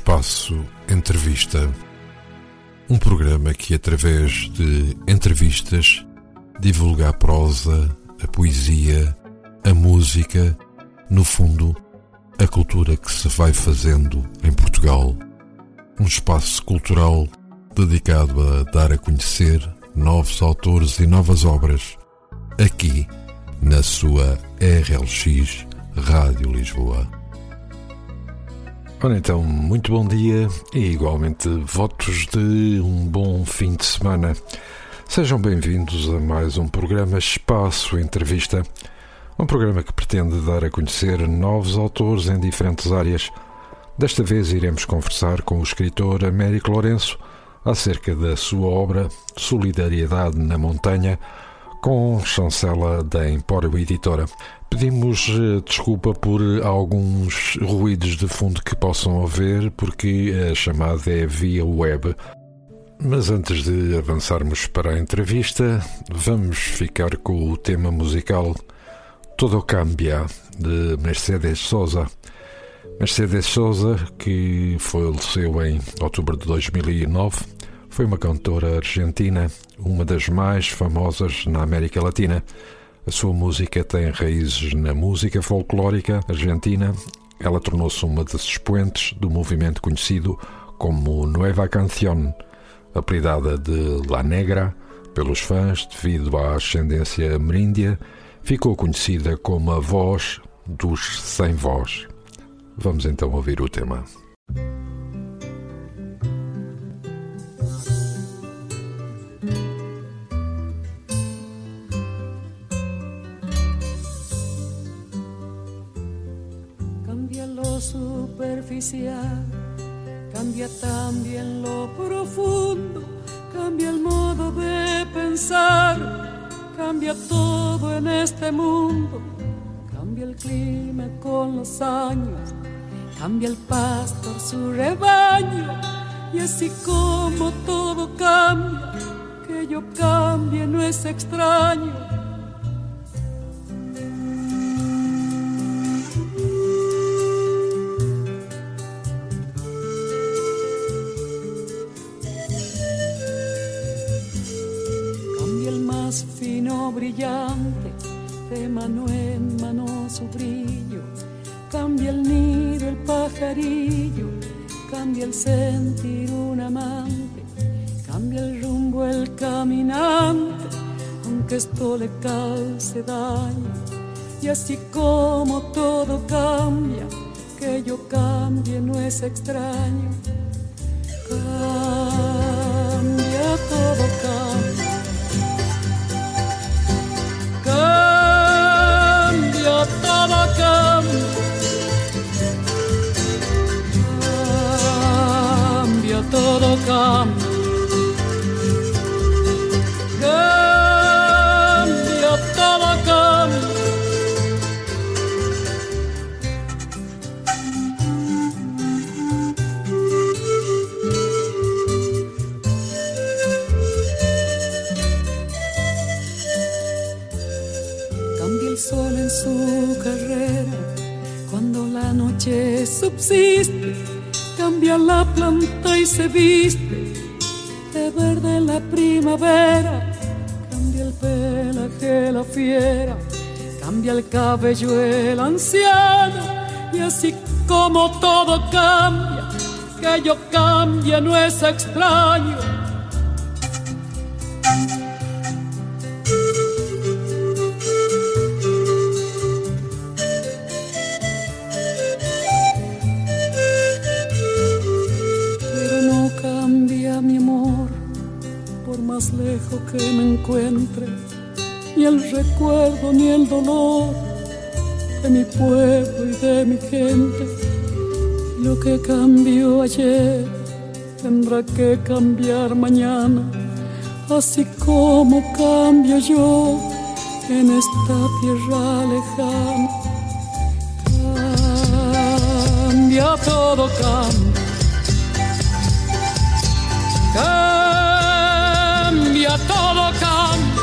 Espaço Entrevista, um programa que, através de entrevistas, divulga a prosa, a poesia, a música, no fundo, a cultura que se vai fazendo em Portugal. Um espaço cultural dedicado a dar a conhecer novos autores e novas obras, aqui na sua RLX Rádio Lisboa. Ora então, muito bom dia e igualmente votos de um bom fim de semana. Sejam bem-vindos a mais um programa Espaço Entrevista, um programa que pretende dar a conhecer novos autores em diferentes áreas. Desta vez iremos conversar com o escritor Américo Lourenço acerca da sua obra Solidariedade na Montanha, com chancela da Empório Editora. Pedimos desculpa por alguns ruídos de fundo que possam haver, porque a chamada é via web. Mas antes de avançarmos para a entrevista, vamos ficar com o tema musical Todo Cambia, de Mercedes Sosa. Mercedes Sosa, que faleceu em outubro de 2009, foi uma cantora argentina, uma das mais famosas na América Latina. A sua música tem raízes na música folclórica argentina. Ela tornou-se uma das expoentes do movimento conhecido como Nueva Canción, apelidada de La Negra pelos fãs devido à ascendência ameríndia. Ficou conhecida como a voz dos sem voz. Vamos então ouvir o tema. Cambia lo superficial, cambia también lo profundo, cambia el modo de pensar, cambia todo en este mundo, cambia el clima con los años, cambia el pastor su rebaño, y así como todo cambia, que yo cambie no es extraño. Fino brillante, de mano en mano su brillo, cambia el nido el pajarillo, cambia el sentir un amante, cambia el rumbo el caminante, aunque esto le cause daño. Y así como todo cambia, que yo cambie no es extraño. Cambia, todo cambia. Cambia, todo cambia. Cambia, todo cambia. Cambia, todo cambia. Sol en su carrera, cuando la noche subsiste, cambia la planta y se viste de verde la primavera, cambia el pelaje la fiera, cambia el cabello el anciano, y así como todo cambia, que yo cambie no es extraño. Más lejos que me encuentre, ni el recuerdo ni el dolor de mi pueblo y de mi gente. Lo que cambió ayer tendrá que cambiar mañana, así como cambio yo en esta tierra lejana. Cambia, todo cambia. Cambia, todo cambia.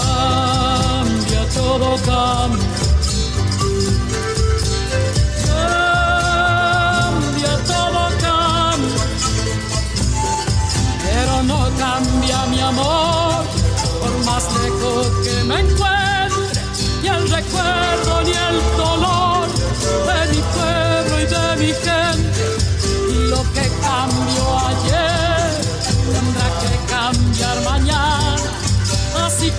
Cambia, todo cambia.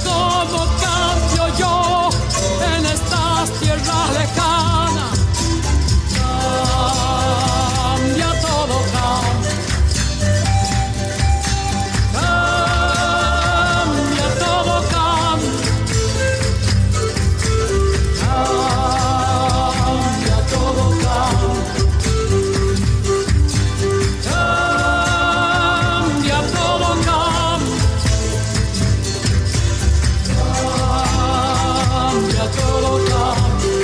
todo cambio yo en estas tierras lejanas. Cambia todo, cambia. Cambia todo, cambia. Cambia todo, cambia. Cambia todo, cambia. Cambia todo, cambia.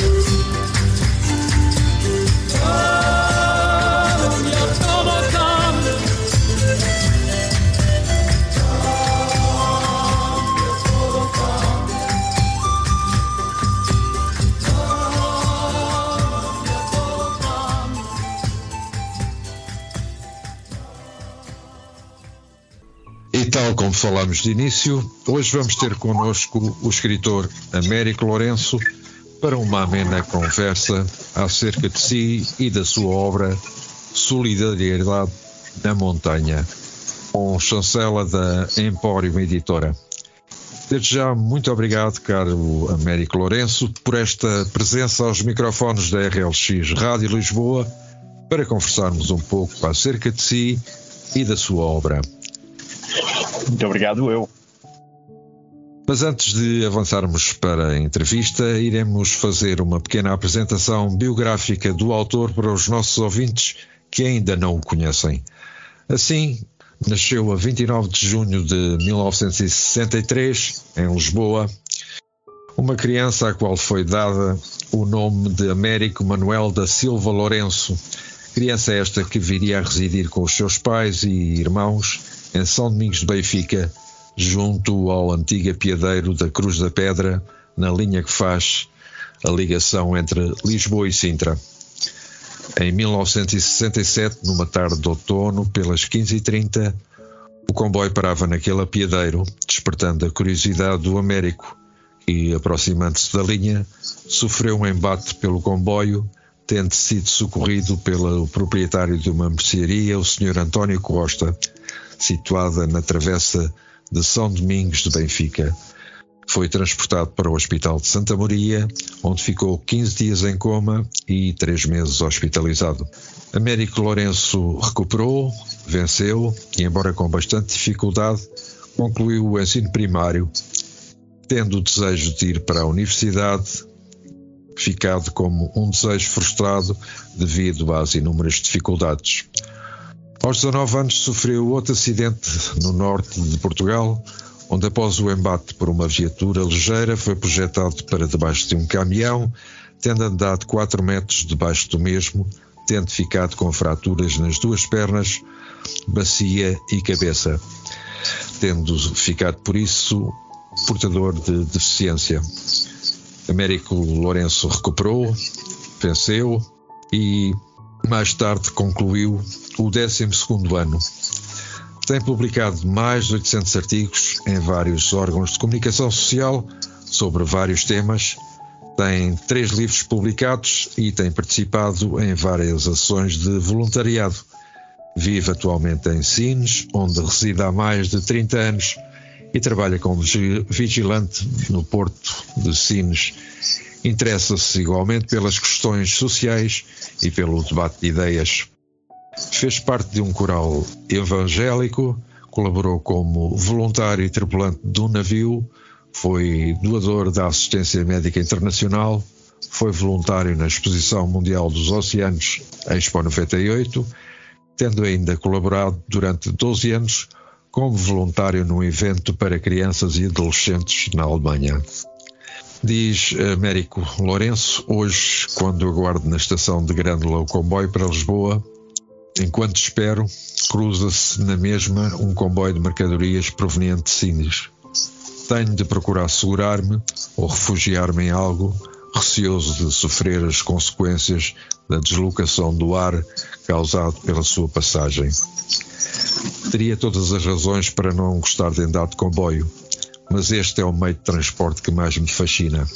E tal como falámos de início, hoje vamos ter connosco o escritor Américo Lourenço para uma amena conversa acerca de si e da sua obra Solidariedade na Montanha, com chancela da Empório Editora. Desde já, muito obrigado, caro Américo Lourenço, por esta presença aos microfones da RLX Rádio Lisboa para conversarmos um pouco acerca de si e da sua obra. Muito obrigado, eu. Mas antes de avançarmos para a entrevista, iremos fazer uma pequena apresentação biográfica do autor para os nossos ouvintes que ainda não o conhecem. Assim, nasceu a 29 de junho de 1963, em Lisboa, uma criança à qual foi dada o nome de Américo Manuel da Silva Lourenço, criança esta que viria a residir com os seus pais e irmãos em São Domingos de Benfica, junto ao antigo apiadeiro da Cruz da Pedra, na linha que faz a ligação entre Lisboa e Sintra. Em 1967, numa tarde de outono, pelas 15h30, o comboio parava naquele apiadeiro, despertando a curiosidade do Américo, que, aproximando-se da linha, sofreu um embate pelo comboio, tendo sido socorrido pelo proprietário de uma mercearia, o Sr. António Costa, situada na travessa de São Domingos de Benfica. Foi transportado para o Hospital de Santa Maria, onde ficou 15 dias em coma e 3 meses hospitalizado. Américo Lourenço recuperou, venceu e, embora com bastante dificuldade, concluiu o ensino primário, tendo o desejo de ir para a universidade, ficado como um desejo frustrado devido às inúmeras dificuldades. Aos 19 anos sofreu outro acidente no norte de Portugal, onde após o embate por uma viatura ligeira foi projetado para debaixo de um caminhão, tendo andado 4 metros debaixo do mesmo, tendo ficado com fraturas nas 2 pernas, bacia e cabeça, tendo ficado por isso portador de deficiência. Américo Lourenço recuperou, venceu e mais tarde concluiu o 12º ano. Tem publicado mais de 800 artigos em vários órgãos de comunicação social sobre vários temas, tem 3 livros publicados e tem participado em várias ações de voluntariado. Vive atualmente em Sines, onde reside há mais de 30 anos e trabalha como vigilante no Porto de Sines. Interessa-se igualmente pelas questões sociais e pelo debate de ideias. Fez parte de um coral evangélico, colaborou como voluntário e tripulante de um navio, foi doador da Assistência Médica Internacional, foi voluntário na Exposição Mundial dos Oceanos, Expo 98, tendo ainda colaborado durante 12 anos como voluntário num evento para crianças e adolescentes na Alemanha. Diz Américo Lourenço, hoje, quando aguardo na estação de Grândola o comboio para Lisboa, enquanto espero, cruza-se na mesma um comboio de mercadorias proveniente de Sines. Tenho de procurar segurar-me ou refugiar-me em algo, receoso de sofrer as consequências da deslocação do ar causado pela sua passagem. Teria todas as razões para não gostar de andar de comboio, mas este é o meio de transporte que mais me fascina.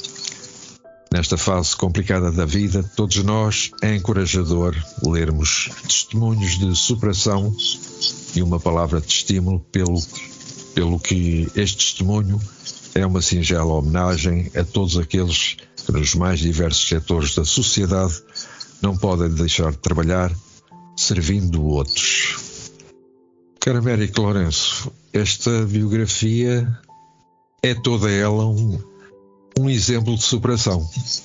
Nesta fase complicada da vida, todos nós, é encorajador lermos testemunhos de superação e uma palavra de estímulo pelo que este testemunho é uma singela homenagem a todos aqueles que nos mais diversos setores da sociedade não podem deixar de trabalhar servindo outros. Caro Américo Lourenço, esta biografia é toda ela um exemplo de superação.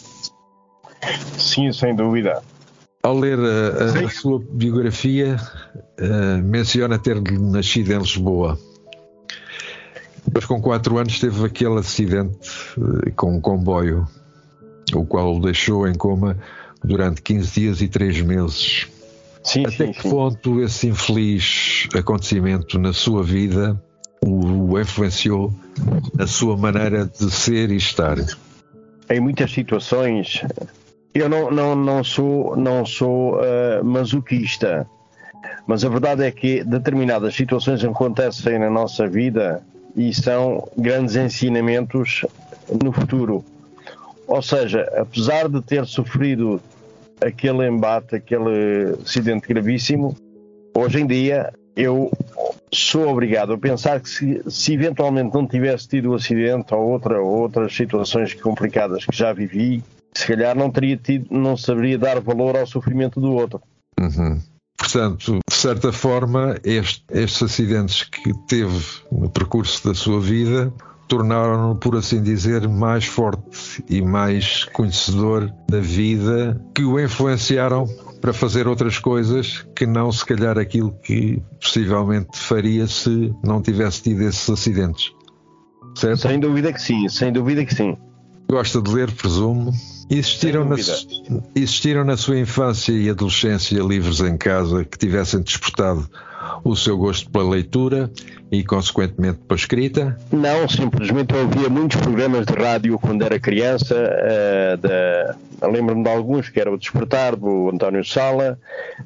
Sim, sem dúvida. Ao ler a sua biografia, menciona ter nascido em Lisboa. Depois, com 4 anos, teve aquele acidente com um comboio, o qual o deixou em coma durante 15 dias e 3 meses. Até que ponto esse infeliz acontecimento na sua vida o influenciou na sua maneira de ser e estar? Em muitas situações, eu não sou masoquista, mas a verdade é que determinadas situações acontecem na nossa vida e são grandes ensinamentos no futuro. Ou seja, apesar de ter sofrido aquele embate, aquele acidente gravíssimo, hoje em dia eu sou obrigado a pensar que se eventualmente não tivesse tido o acidente ou outras situações complicadas que já vivi, se calhar não saberia dar valor ao sofrimento do outro. Uhum. Portanto, de certa forma, estes acidentes que teve no percurso da sua vida tornaram-no, por assim dizer, mais forte e mais conhecedor da vida, que o influenciaram para fazer outras coisas que não, se calhar, aquilo que possivelmente faria se não tivesse tido esses acidentes. Certo? Sem dúvida que sim, sem dúvida que sim. Gosta de ler, presumo. Existiram na sua infância e adolescência livros em casa que tivessem despertado o seu gosto pela leitura e, consequentemente, pela escrita? Não, simplesmente eu ouvia muitos programas de rádio quando era criança. Lembro-me de alguns, que era o Despertar, do António Sala,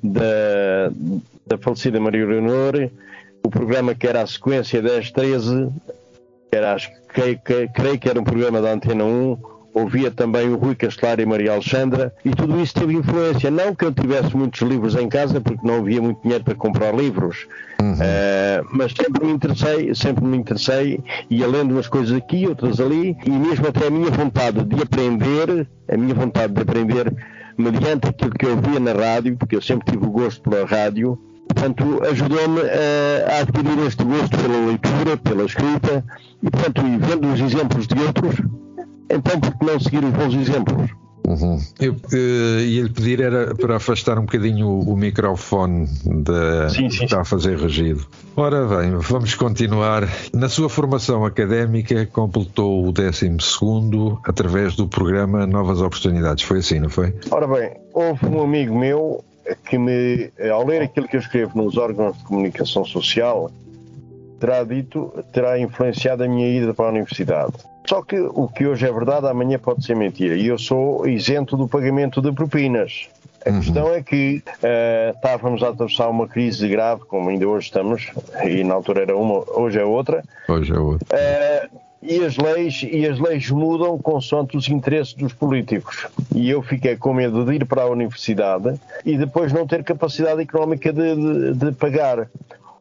da falecida Maria Leonor, o programa que era a sequência 10-13, creio que era um programa da Antena 1. Ouvia também o Rui Castelar e Maria Alexandra, e tudo isso teve influência. Não que eu tivesse muitos livros em casa, porque não havia muito dinheiro para comprar livros, mas sempre me interessei, ia lendo umas coisas aqui, outras ali, e mesmo até a minha vontade de aprender mediante aquilo que eu via na rádio, porque eu sempre tive o gosto pela rádio, portanto, ajudou-me a adquirir este gosto pela leitura, pela escrita, e, portanto, vendo os exemplos de outros, então por que não seguir os bons exemplos? Eu ia-lhe pedir era para afastar um bocadinho o microfone que está a fazer regido. Ora bem, vamos continuar. Na sua formação académica completou o 12º através do programa Novas Oportunidades. Foi assim, não foi? Ora bem, houve um amigo meu que ao ler aquilo que eu escrevo nos órgãos de comunicação social, terá influenciado a minha ida para a universidade. Só que o que hoje é verdade, amanhã pode ser mentira. E eu sou isento do pagamento de propinas. A questão é que estávamos a atravessar uma crise grave, como ainda hoje estamos, e na altura era uma, hoje é outra. E as leis mudam consoante os interesses dos políticos. E eu fiquei com medo de ir para a universidade e depois não ter capacidade económica de pagar.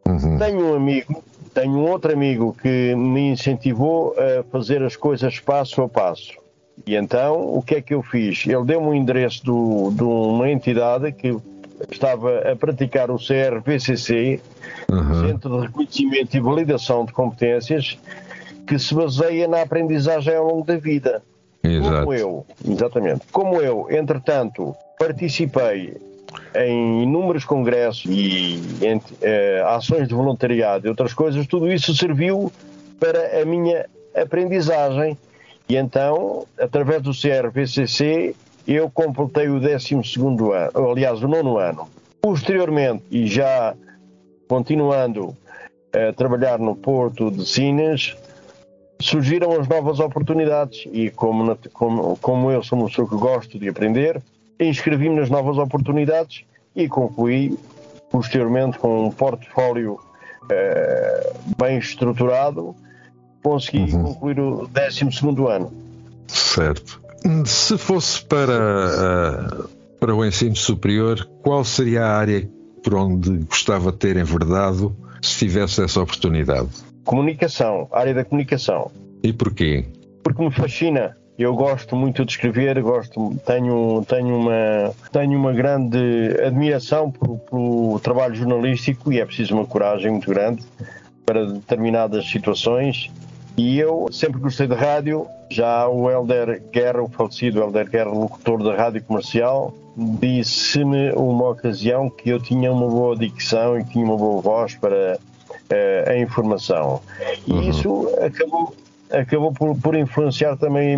Tenho um outro amigo que me incentivou a fazer as coisas passo a passo. E então, o que é que eu fiz? Ele deu-me o endereço de uma entidade que estava a praticar o CRVCC, Centro de Reconhecimento e Validação de Competências, que se baseia na aprendizagem ao longo da vida. Exato. Como eu, entretanto, participei em inúmeros congressos e ações de voluntariado e outras coisas, tudo isso serviu para a minha aprendizagem. E então, através do CRVCC, eu completei o 12º ano, aliás, o 9º ano. Posteriormente, e já continuando a trabalhar no Porto de Sines, surgiram as novas oportunidades e como eu sou uma pessoa que gosto de aprender, inscrevi-me nas novas oportunidades e concluí posteriormente com um portfólio bem estruturado, consegui concluir o 12º ano. Certo. Se fosse para o ensino superior, qual seria a área por onde gostava de ter enverdado se tivesse essa oportunidade? Comunicação, área da comunicação. E porquê? Porque me fascina. Eu gosto muito de escrever, tenho uma grande admiração pelo trabalho jornalístico e é preciso uma coragem muito grande para determinadas situações. E eu sempre gostei de rádio. Já o Hélder Guerra, o falecido Hélder Guerra, locutor da rádio comercial, disse-me uma ocasião que eu tinha uma boa dicção e tinha uma boa voz para a informação. E isso acabou por influenciar também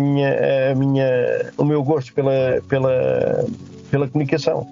o meu gosto pela comunicação.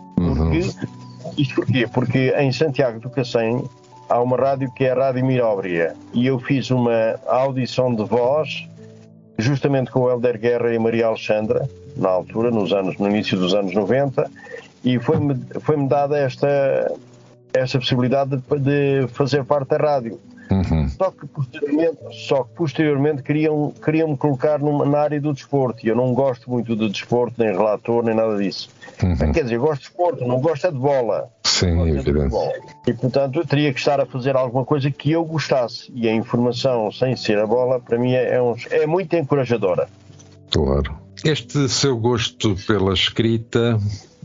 Isto porquê? Porque em Santiago do Cacém há uma rádio que é a Rádio Miróbria e eu fiz uma audição de voz justamente com o Hélder Guerra e a Maria Alexandra, na altura, no início dos anos 90, e foi-me dada esta possibilidade de fazer parte da rádio. Só que posteriormente queriam-me colocar na área do desporto, e eu não gosto muito de desporto, nem relator, nem nada disso. Quer dizer, eu gosto de desporto, não gosto é de bola. Sim, é evidente. E portanto eu teria que estar a fazer alguma coisa que eu gostasse, e a informação sem ser a bola para mim é muito encorajadora. Claro. Este seu gosto pela escrita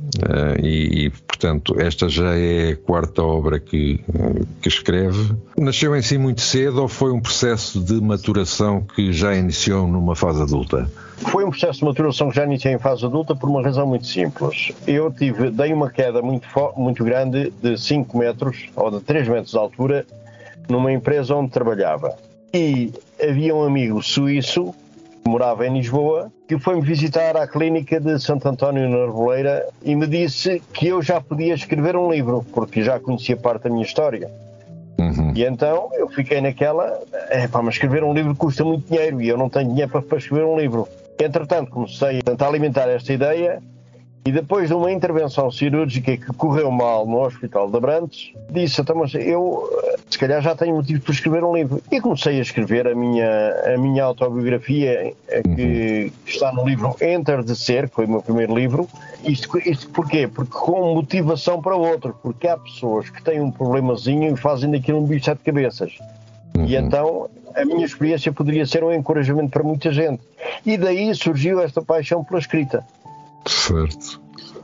e portanto esta já é a quarta obra que escreve, nasceu em si muito cedo ou foi um processo de maturação que já iniciou numa fase adulta? Foi um processo de maturação que já iniciei em fase adulta por uma razão muito simples. Eu dei uma queda muito grande de 5 metros ou de 3 metros de altura numa empresa onde trabalhava. E havia um amigo suíço que morava em Lisboa que foi-me visitar à clínica de Santo António na Arvoleira e me disse que eu já podia escrever um livro, porque já conhecia parte da minha história. E então eu fiquei naquela, mas escrever um livro custa muito dinheiro e eu não tenho dinheiro para escrever um livro. Entretanto, comecei a tentar alimentar esta ideia e depois de uma intervenção cirúrgica que correu mal no Hospital de Abrantes, disse, então, mas eu se calhar já tenho motivo para escrever um livro. E comecei a escrever a minha autobiografia, que está no livro Entardecer, que foi o meu primeiro livro. Isto porquê? Porque com motivação para outro, porque há pessoas que têm um problemazinho e fazem daquilo um bicho de 7 cabeças. E então a minha experiência poderia ser um encorajamento para muita gente. E daí surgiu esta paixão pela escrita. Certo.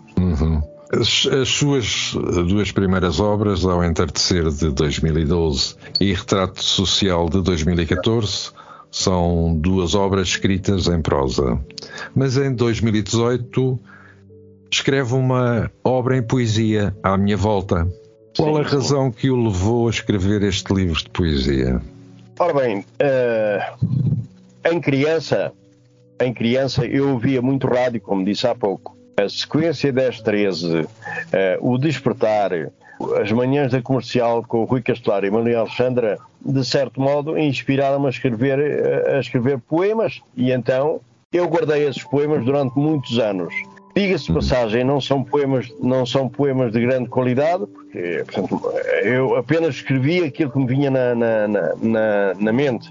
As suas duas primeiras obras, Ao Entardecer de 2012 e Retrato Social de 2014, são duas obras escritas em prosa. Mas em 2018 escreve uma obra em poesia, À Minha Volta. Qual a razão que o levou a escrever este livro de poesia? Ora bem, em criança eu ouvia muito rádio, como disse há pouco. A sequência 10-13, o Despertar, as manhãs da Comercial com o Rui Castelar e a Maria Alexandra, de certo modo inspiraram-me a escrever poemas, e então eu guardei esses poemas durante muitos anos. Diga-se de passagem, não são poemas de grande qualidade, porque, portanto, eu apenas escrevi aquilo que me vinha na mente.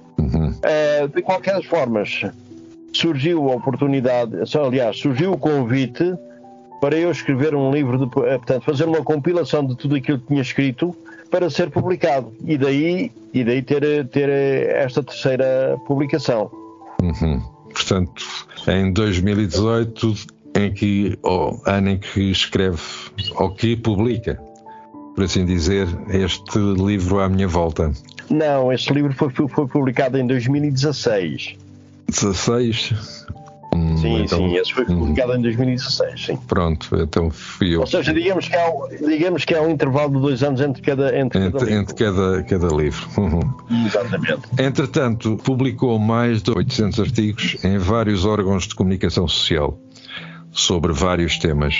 De qualquer das formas, surgiu a oportunidade, aliás, surgiu o convite para eu escrever um livro, portanto, fazer uma compilação de tudo aquilo que tinha escrito para ser publicado. E daí ter esta terceira publicação. Portanto, em 2018... ano em que escreve, ou que publica, por assim dizer, este livro À Minha Volta. Não, este livro foi publicado em 2016. 16? Sim, então, sim, esse foi publicado em 2016, sim. Pronto, então fui eu. Ou seja, digamos que há um intervalo de 2 anos entre cada livro. Exatamente. Entretanto, publicou mais de 800 artigos em vários órgãos de comunicação social, sobre vários temas.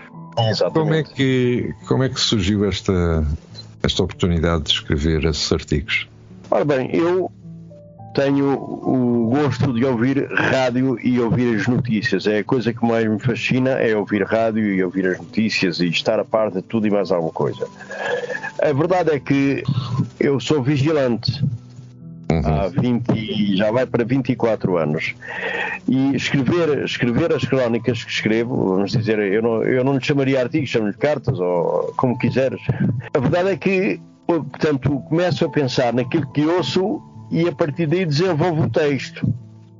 Exatamente. Como é que surgiu esta oportunidade de escrever esses artigos? Ora bem, eu tenho o gosto de ouvir rádio e ouvir as notícias. É a coisa que mais me fascina, é ouvir rádio e ouvir as notícias e estar a par de tudo e mais alguma coisa. A verdade é que eu sou vigilante. Já vai para 24 anos. E escrever as crónicas que escrevo, vamos dizer, eu não lhe chamaria artigos, chamo-lhe cartas, ou como quiseres. A verdade é que, portanto, começo a pensar naquilo que ouço e a partir daí desenvolvo o texto.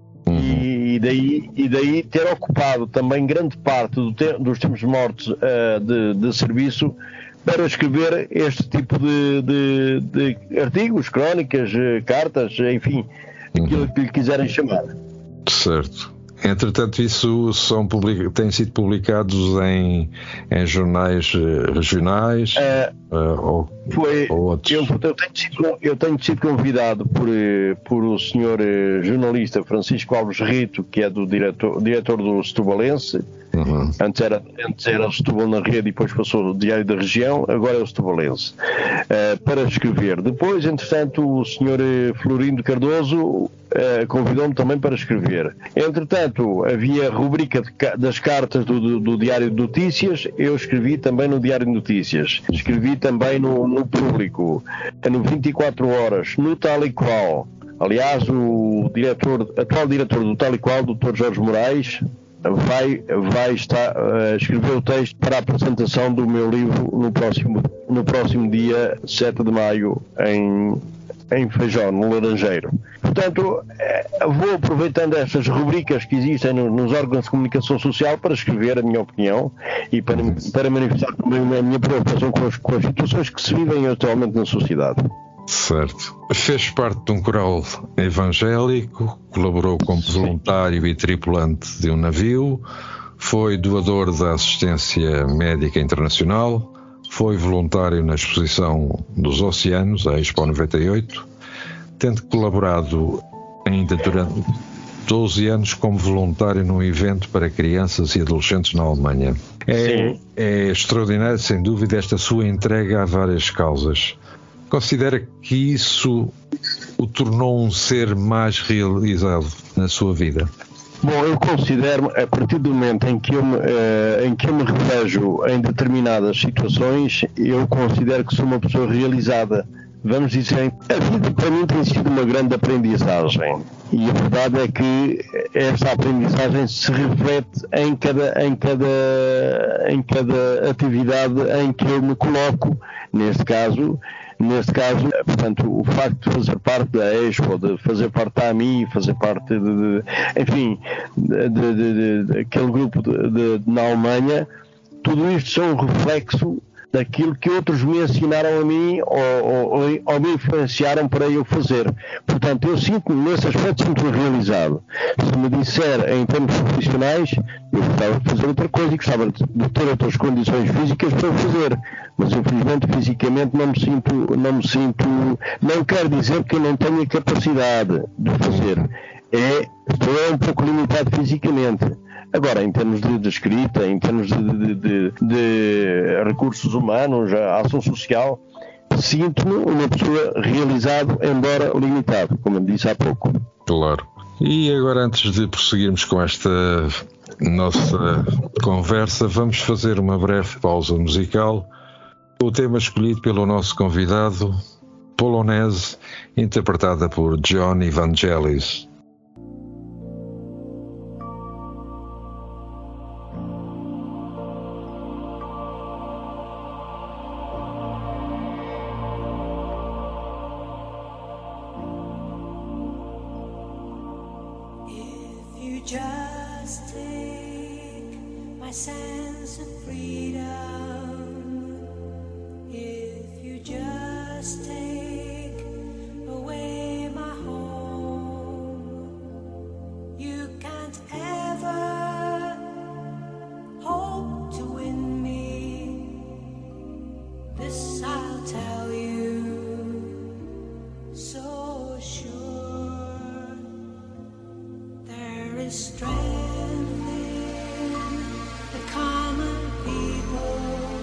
E daí ter ocupado também grande parte dos tempos mortos de serviço para escrever este tipo de artigos, crónicas, cartas, enfim, aquilo que lhe quiserem chamar. Certo. Entretanto, isso têm sido publicados em jornais regionais ou outros? Eu tenho sido convidado por o senhor jornalista Francisco Alves Rito, que é do diretor do Setubalense. Antes era o Setúbal na Rede e depois passou o Diário da Região, agora é o Setubalense, para escrever. Depois, entretanto, o senhor Florindo Cardoso convidou-me também para escrever. Entretanto, havia a rubrica das cartas do Diário de Notícias, eu escrevi também no Diário de Notícias, escrevi também no Público, no 24 Horas, no Tal e Qual. Aliás, o atual diretor do Tal e Qual, Dr. Jorge Moraes, vai escrever o texto para a apresentação do meu livro no próximo dia 7 de maio em Feijó, no Laranjeiro. Portanto, vou aproveitando estas rubricas que existem nos órgãos de comunicação social para escrever a minha opinião e para manifestar também a minha preocupação com as situações que se vivem atualmente na sociedade. Certo. Fez parte de um coral evangélico, colaborou como voluntário e tripulante de um navio, foi doador da assistência médica internacional, foi voluntário na Exposição dos Oceanos, a Expo 98, tendo colaborado ainda durante 12 anos como voluntário num evento para crianças e adolescentes na Alemanha. É extraordinário, sem dúvida, esta sua entrega a várias causas. Considera que isso o tornou um ser mais realizado na sua vida? Bom, eu considero, a partir do momento em que eu me revejo em determinadas situações, eu considero que sou uma pessoa realizada. Vamos dizer, a vida para mim tem sido uma grande aprendizagem. E a verdade é que esta aprendizagem se reflete em cada atividade em que eu me coloco. Neste caso, portanto, o facto de fazer parte da Expo, de fazer parte da AMI, fazer parte daquele grupo na Alemanha, tudo isto são um reflexo daquilo que outros me ensinaram a mim ou me influenciaram para eu fazer. Portanto, eu sinto-me, nesse aspecto, sinto-me realizado. Se me disser em termos profissionais, eu gostava de fazer outra coisa e gostava de ter outras condições físicas para fazer. Mas, infelizmente, fisicamente não me sinto, não quer dizer que eu não tenha capacidade de fazer. Estou um pouco limitado fisicamente. Agora, em termos de escrita, em termos de recursos humanos, a ação social, sinto-me uma pessoa realizado, embora limitado, como eu disse há pouco. Claro. E agora, antes de prosseguirmos com esta nossa conversa, vamos fazer uma breve pausa musical. O tema escolhido pelo nosso convidado, Polonese, interpretada por John Evangelis. Just take my sense of freedom. If you just take away my home, you can't ever hope to win me. This I'll tell you so sure. There is strength in the common people.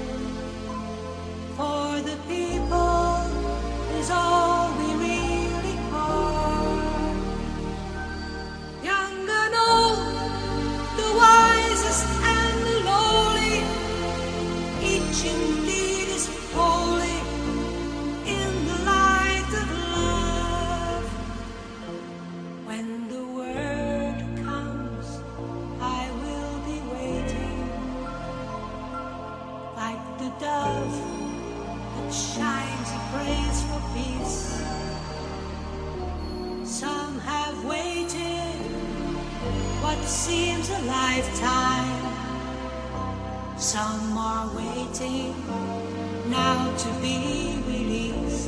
For the people is all we really are. Young and old, the wisest and the lowly, each indeed is holy in the light of love. When the word comes, I will be waiting, like the dove that shines a praise for peace. have waited what seems a lifetime. Some are waiting now to be released.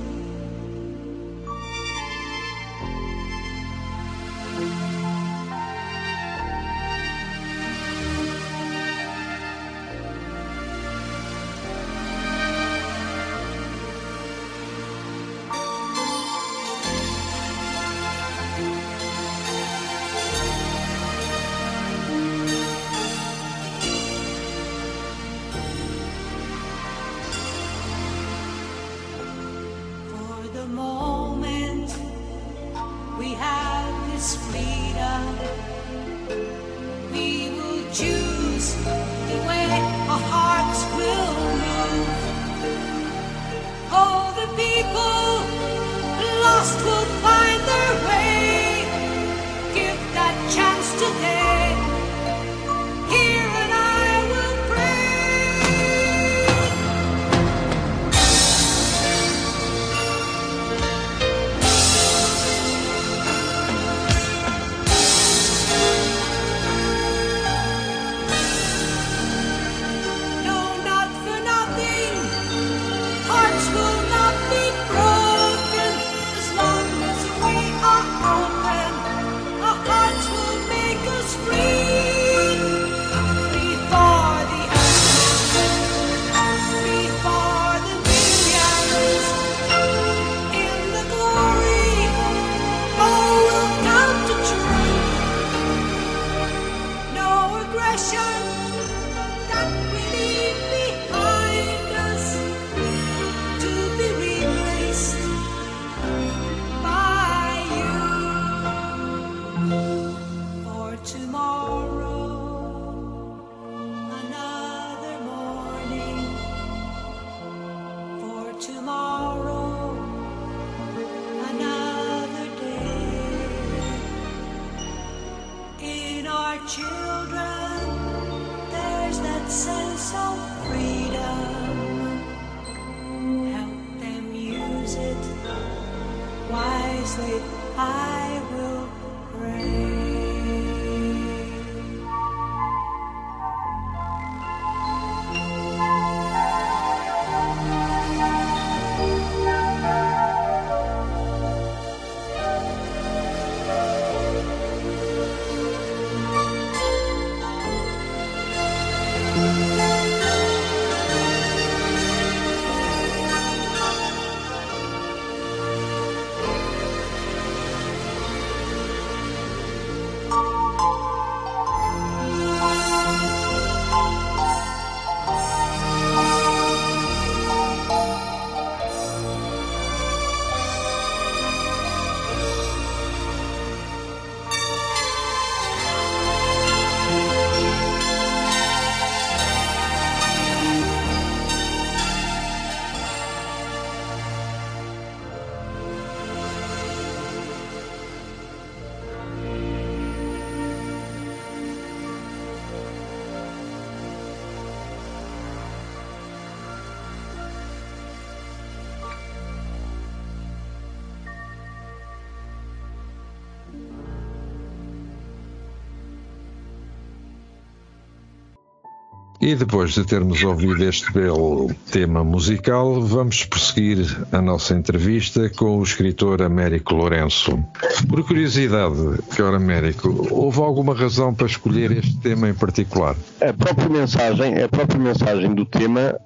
E depois de termos ouvido este belo tema musical, vamos prosseguir a nossa entrevista com o escritor Américo Lourenço. Por curiosidade, Sr. Américo, houve alguma razão para escolher este tema em particular? A própria mensagem do tema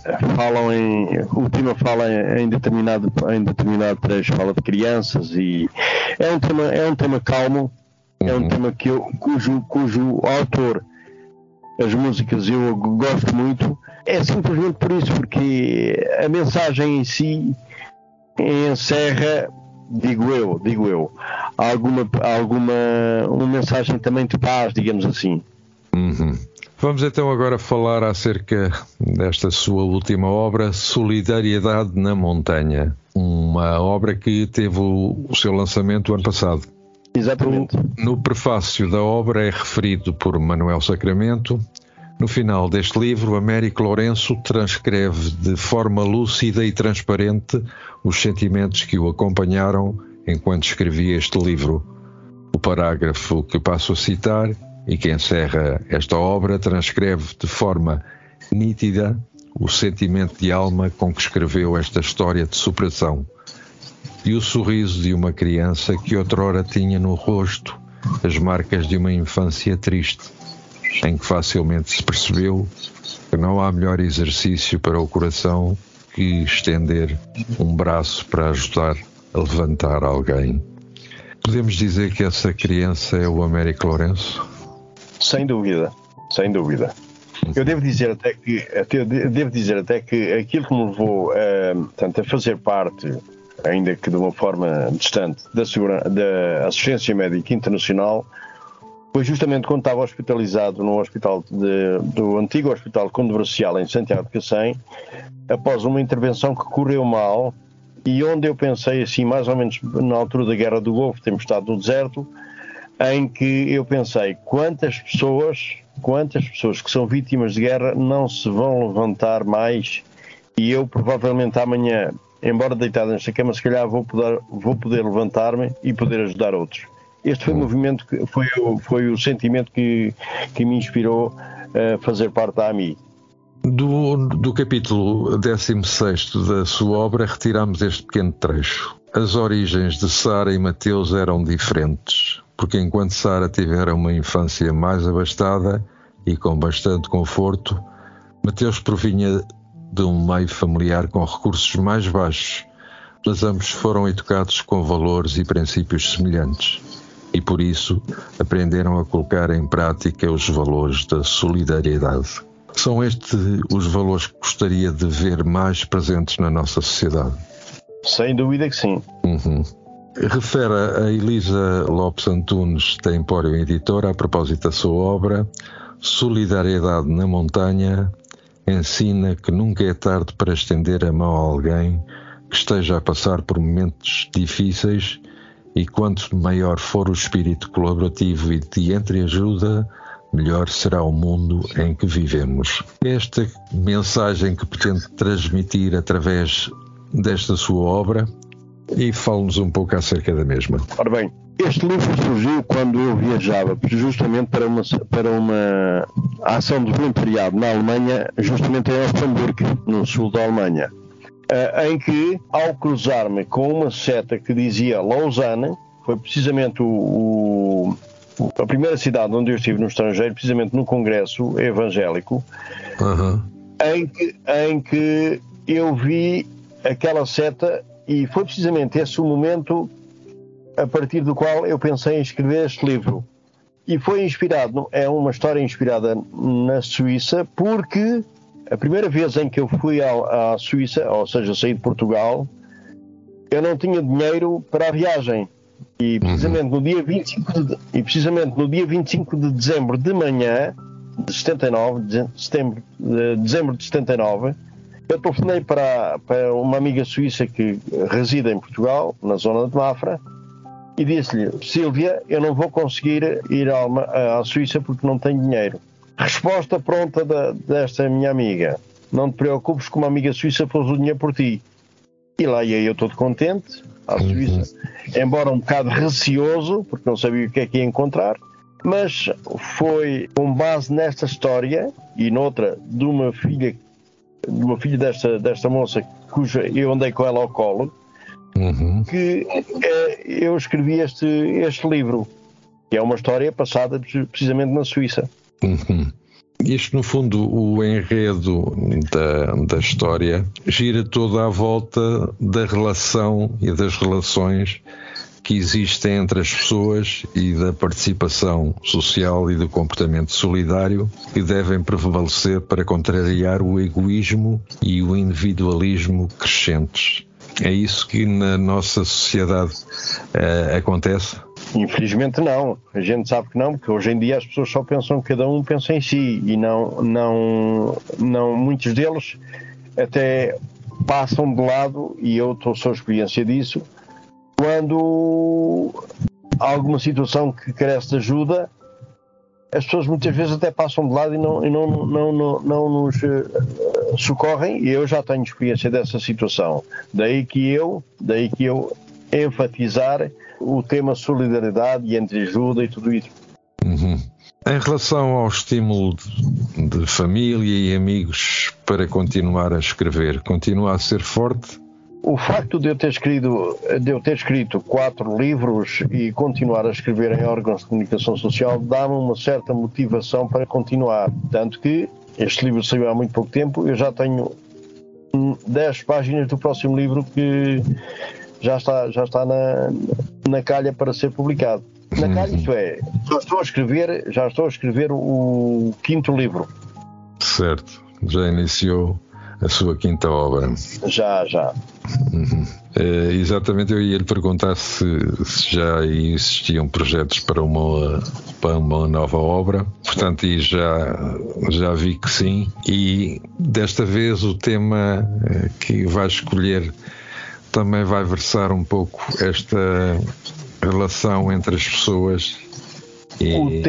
o tema fala em determinado trecho, fala de crianças, e é um tema calmo, é um tema cujo autor, as músicas eu gosto muito, é simplesmente por isso, porque a mensagem em si encerra, digo eu, uma mensagem também de paz, digamos assim. Vamos então agora falar acerca desta sua última obra, Solidariedade na Montanha, uma obra que teve o seu lançamento ano passado. Exatamente. No prefácio da obra é referido por Manuel Sacramento. No final deste livro, Américo Lourenço transcreve de forma lúcida e transparente os sentimentos que o acompanharam enquanto escrevia este livro. O parágrafo que passo a citar e que encerra esta obra transcreve de forma nítida o sentimento de alma com que escreveu esta história de superação e o sorriso de uma criança que outrora tinha no rosto as marcas de uma infância triste, em que facilmente se percebeu que não há melhor exercício para o coração que estender um braço para ajudar a levantar alguém. Podemos dizer que essa criança é o Américo Lourenço? Sem dúvida, sem dúvida. Eu devo dizer até que aquilo que me levou a fazer parte, ainda que de uma forma distante, da Assistência Médica Internacional, foi justamente quando estava hospitalizado no hospital do antigo Hospital Controversial em Santiago de Cacém, após uma intervenção que correu mal e onde eu pensei assim, mais ou menos na altura da Guerra do Golfo, temos estado no deserto, em que eu pensei quantas pessoas que são vítimas de guerra não se vão levantar mais, e eu provavelmente amanhã, embora deitado nesta cama, se calhar vou poder levantar-me e poder ajudar outros. Este foi o movimento, foi o sentimento que me inspirou a fazer parte da AMI. Do capítulo 16º da sua obra retiramos este pequeno trecho. As origens de Sara e Mateus eram diferentes, porque enquanto Sara tivera uma infância mais abastada e com bastante conforto, Mateus provinha de um meio familiar com recursos mais baixos, mas ambos foram educados com valores e princípios semelhantes e por isso aprenderam a colocar em prática os valores da solidariedade. São estes os valores que gostaria de ver mais presentes na nossa sociedade? Sem dúvida que sim. Refere a Elisa Lopes Antunes, da Empório Editora, a propósito da sua obra, Solidariedade na Montanha, ensina que nunca é tarde para estender a mão a alguém que esteja a passar por momentos difíceis e quanto maior for o espírito colaborativo e de entreajuda, melhor será o mundo em que vivemos. Esta mensagem que pretende transmitir através desta sua obra, e fale-nos um pouco acerca da mesma. Ora bem, este livro surgiu quando eu viajava justamente para uma ação de voluntariado na Alemanha, justamente em Offenburg, no sul da Alemanha, em que, ao cruzar-me com uma seta que dizia Lausanne, foi precisamente a primeira cidade onde eu estive no estrangeiro, precisamente no congresso evangélico, em que eu vi aquela seta, e foi precisamente esse o momento a partir do qual eu pensei em escrever este livro. E foi inspirado, é uma história inspirada na Suíça, porque a primeira vez em que eu fui à Suíça, ou seja, saí de Portugal, eu não tinha dinheiro para a viagem. E precisamente no dia 25 de dezembro de manhã, de 79, dezembro de 79, eu telefonei para uma amiga suíça que reside em Portugal, na zona de Mafra, e disse-lhe: Sílvia, eu não vou conseguir ir à Suíça porque não tenho dinheiro. Resposta pronta desta minha amiga: não te preocupes, que uma amiga suíça pôs o dinheiro por ti. E lá ia eu todo contente à Suíça, embora um bocado receoso, porque não sabia o que é que ia encontrar, mas foi com base nesta história e noutra de uma filha desta moça, cuja eu andei com ela ao colo, que eu escrevi este livro, que é uma história passada precisamente na Suíça. Isto, no fundo, o enredo da história gira toda à volta da relação e das relações que existem entre as pessoas e da participação social e do comportamento solidário que devem prevalecer para contrariar o egoísmo e o individualismo crescentes. É isso que na nossa sociedade acontece? Infelizmente não. A gente sabe que não, porque hoje em dia as pessoas só pensam que cada um pensa em si e não muitos deles até passam de lado, e eu sou experiência disso, quando há alguma situação que carece de ajuda, as pessoas muitas vezes até passam de lado e não nos socorrem, e eu já tenho experiência dessa situação. Daí que eu enfatizar o tema solidariedade e entreajuda e tudo isso. Em relação ao estímulo de família e amigos para continuar a escrever, continua a ser forte? O facto de eu ter escrito 4 livros e continuar a escrever em órgãos de comunicação social dá-me uma certa motivação para continuar. Tanto que este livro saiu há muito pouco tempo, eu já tenho 10 páginas do próximo livro que já está na calha para ser publicado. Na calha, isto é, já estou a escrever o 5º livro. Certo, já iniciou a sua 5ª obra. Já. Exatamente, eu ia lhe perguntar se já existiam projetos para uma nova obra, portanto, e já vi que sim, e desta vez o tema que vai escolher também vai versar um pouco esta relação entre as pessoas. O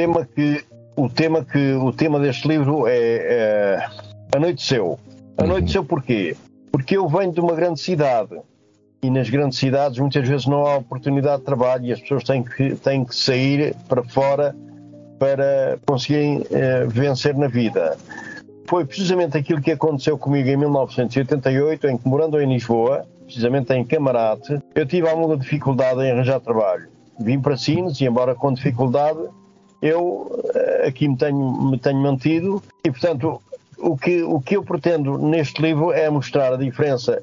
tema deste livro é Anoiteceu. Anoiteceu porquê? Porque eu venho de uma grande cidade e nas grandes cidades muitas vezes não há oportunidade de trabalho e as pessoas têm que sair para fora para conseguirem vencer na vida. Foi precisamente aquilo que aconteceu comigo em 1988, em que, morando em Lisboa, precisamente em Camarate, eu tive alguma dificuldade em arranjar trabalho. Vim para Sines e, embora com dificuldade, eu aqui me tenho mantido e, portanto, o que eu pretendo neste livro é mostrar a diferença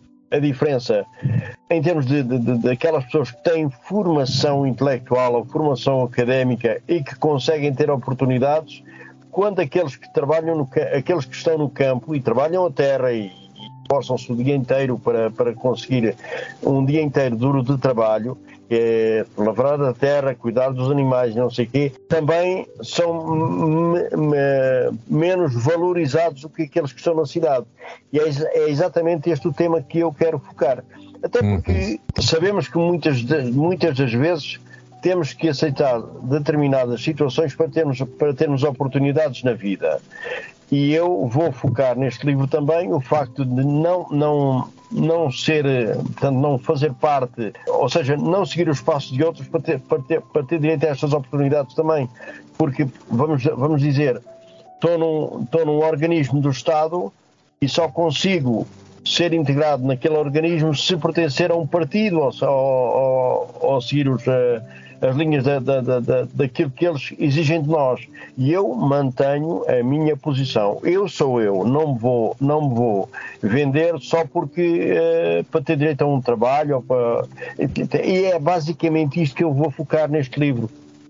em termos daquelas pessoas que têm formação intelectual ou formação académica e que conseguem ter oportunidades, quando aqueles que estão no campo e trabalham a terra e esforçam-se o dia inteiro para conseguir um dia inteiro duro de trabalho, lavrar a terra, cuidar dos animais, não sei o quê, também são menos valorizados do que aqueles que estão na cidade. E é exatamente este o tema que eu quero focar. Até porque sabemos que muitas das vezes temos que aceitar determinadas situações para termos oportunidades na vida. E eu vou focar neste livro também o facto de não ser, portanto, não fazer parte, ou seja, não seguir os passos de outros para ter direito a estas oportunidades também. Porque, vamos dizer, estou num organismo do Estado e só consigo ser integrado naquele organismo se pertencer a um partido ou seguir as linhas daquilo que eles exigem de nós. E eu mantenho a minha posição. Eu sou eu, não me vou vender só porque para ter direito a um trabalho. E é basicamente isto que eu vou focar neste livro.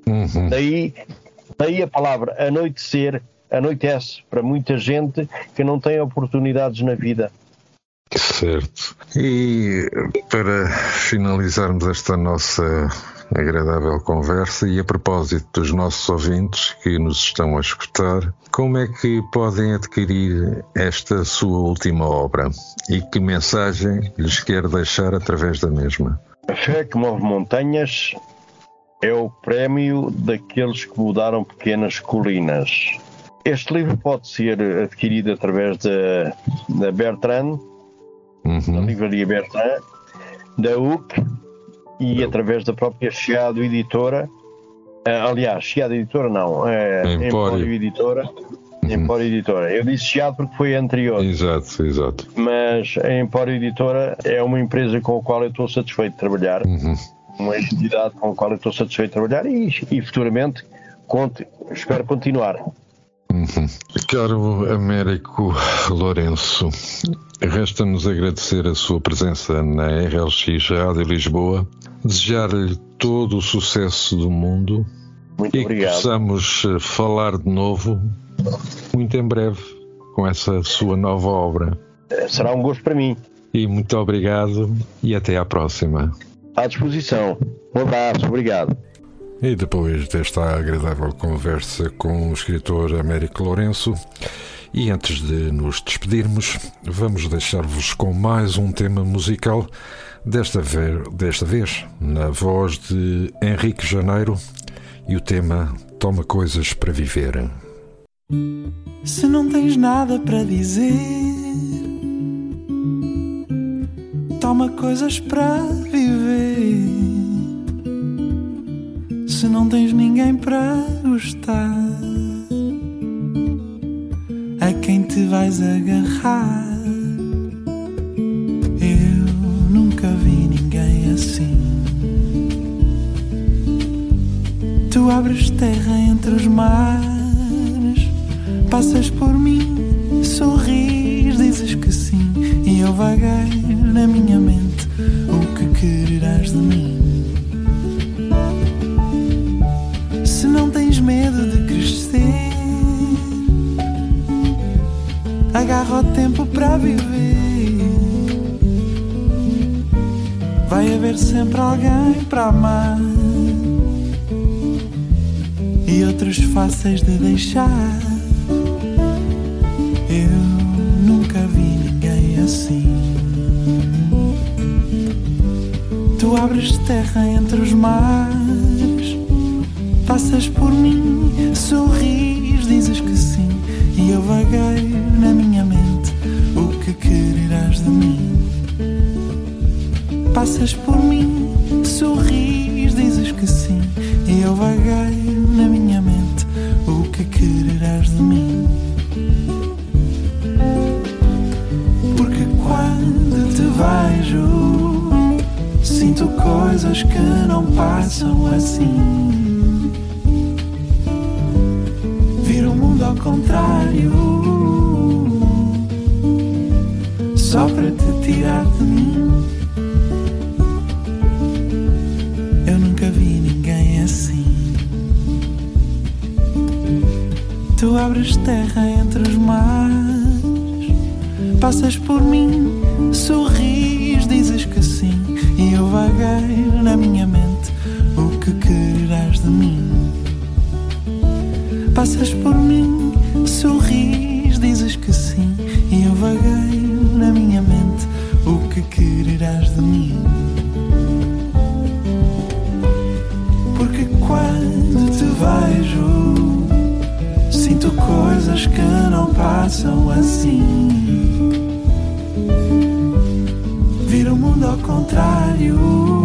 Daí a palavra anoitecer, anoitece para muita gente que não tem oportunidades na vida. Certo. E para finalizarmos esta nossa agradável conversa, e a propósito dos nossos ouvintes que nos estão a escutar, como é que podem adquirir esta sua última obra e que mensagem lhes quer deixar através da mesma? A fé que move montanhas é o prémio daqueles que mudaram pequenas colinas. Este livro pode ser adquirido através da Bertrand, da livraria Bertrand, da UC e através da própria Chiado Editora. Aliás, Chiado Editora não, Empório Editora. Empório Editora. Eu disse Chiado porque foi anterior. Exato. Mas a Empório Editora é uma empresa com a qual eu estou satisfeito de trabalhar. Uma entidade com a qual eu estou satisfeito de trabalhar e futuramente espero continuar. Caro Américo Lourenço, resta-nos agradecer a sua presença na RLX Rádio Lisboa, desejar-lhe todo o sucesso do mundo. Muito obrigado. Que possamos falar de novo muito em breve com essa sua nova obra. Será um gosto para mim. E muito obrigado e até à próxima. À disposição. Um abraço, obrigado. E depois desta agradável conversa com o escritor Américo Lourenço, e antes de nos despedirmos, vamos deixar-vos com mais um tema musical, desta vez na voz de Henrique Janeiro, e o tema Toma Coisas para Viver. Se não tens nada para dizer, toma coisas para viver. se não tens ninguém para gostar? A quem te vais agarrar? Eu nunca vi ninguém assim. Tu abres terra entre os mares, passas por mim, sorris, dizes que sim, e eu vagueio na minha mente o que quererás de mim. Se não tens medo de crescer, agarra o tempo para viver. Vai haver sempre alguém para amar e outros fáceis de deixar. Eu nunca vi ninguém assim. Tu abres terra entre os mares, passas por mim, sorris, dizes que sim, e eu vagueio na minha mente o que quererás de mim. Passas por mim, sorris, dizes que sim, e eu vagueio na minha mente o que quererás de mim. Porque quando te vejo, sinto coisas que não passam assim. Viro o mundo ao contrário, só para te tirar de mim. Eu nunca vi ninguém assim. Tu abres terra entre os mares, passas por mim, sorris, dizes que sim, e eu vagueio na minha mente o que quererás de mim. Passas por mim, sorris, dizes que sim, e eu vagueio na minha mente o que quererás de mim. Porque quando te vejo, sinto coisas que não passam assim. Viro o mundo ao contrário,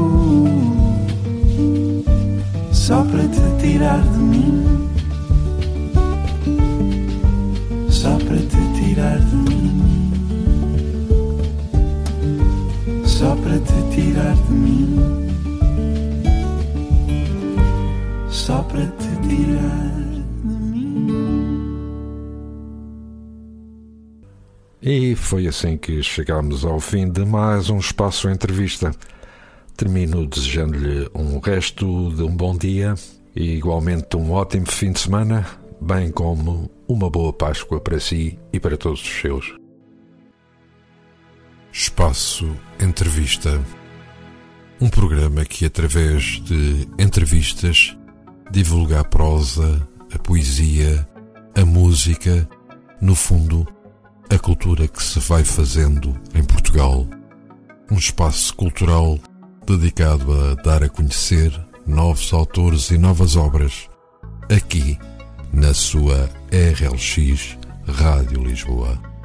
só para te tirar de mim. Só para te tirar de mim. Só para te tirar de mim. Só para te tirar de mim. E foi assim que chegámos ao fim de mais um Espaço Entrevista. Termino desejando-lhe um resto de um bom dia e igualmente um ótimo fim de semana, bem como uma boa Páscoa para si e para todos os seus. Espaço Entrevista. Um programa que, através de entrevistas, divulga a prosa, a poesia, a música, no fundo, a cultura que se vai fazendo em Portugal. Um espaço cultural dedicado a dar a conhecer novos autores e novas obras, aqui na sua RLX Rádio Lisboa.